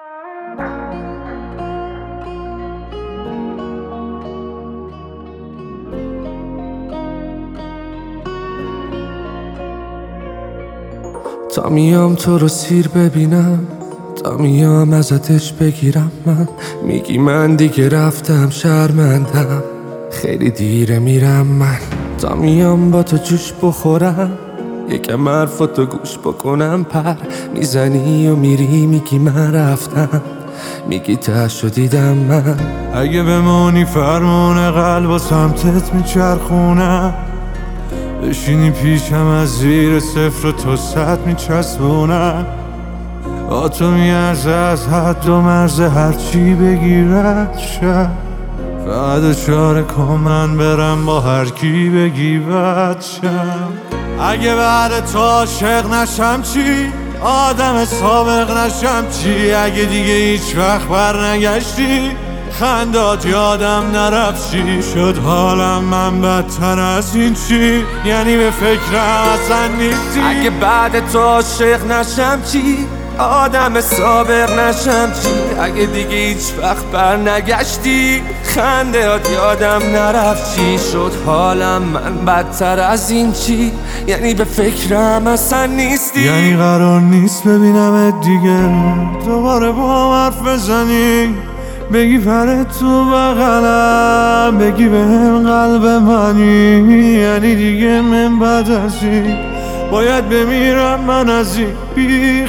تا میام تو رو سیر ببینم، تا میام ازتش بگیرم، من میگی من دیگه رفتم شرمندم، خیلی دیره میرم من. تا میام با تو جوش بخورم، یکم حرفاتو گوش بکنم، پر میزنی و میری میگی من رفتم، میگی تهشو دیدم من. اگه بمونی فرمون قلب و سمتت میچرخونم، بشینی پیشم از زیر صفر و تو 100 میچسبونم. تو میارزه از حد و مرز هرچی بگیرد شد، فقط چاره کن من برم با هر کی بگی بد شم. اگه بعد تو عاشق نشم چی؟ آدم سابق نشم چی؟ اگه دیگه هیچ وقت بر نگشتی، خندات یادم نرفت چی شد حالم من بدتر از این چی؟ یعنی به فکرم اصلا نیستی. اگه بعد تو عاشق نشم چی؟ آدم صابر نشم چی؟ اگه دیگه هیچ وقت بر نگشتی، خندهات یادم نرفت چی شد حالم من بدتر از این چی؟ یعنی به فکرم اصلا نیستی. یعنی قرار نیست ببینمت دیگه، دوباره با حرف بزنی، بگی پر تو بغلم، بگی بهم قلب منی. یعنی دیگه من بعد از این باید بمیرم من از این بی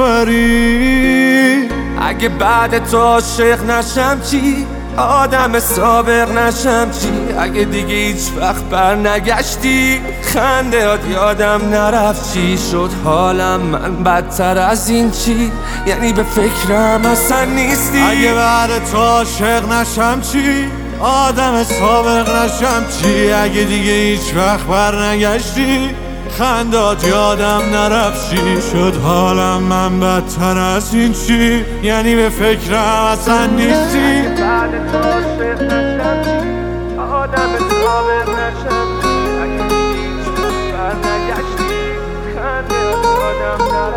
خبری. اگه بعد تو عاشق نشم چی؟ آدم صابر نشم چی؟ اگه دیگه هیچ وقت بر نگشتی، خندهات یادم نرفت چی شد حالم من بدتر از این چی؟ یعنی به فکرم اصلا نیستی. اگه بعد تو عاشق نشم چی؟ آدم سابق نشم چی؟ اگه دیگه هیچ وقت بر نگشتی، خندات یادم نرفت چی شد حالم من بدتر از این چی؟ یعنی به فکرم اصلا نیستی. بعد تو عاشق نشم چی؟ آدم صابر نشم چی؟ اگه دیگه هیچ وقت بر نگشتی، خندهات یادم نرفت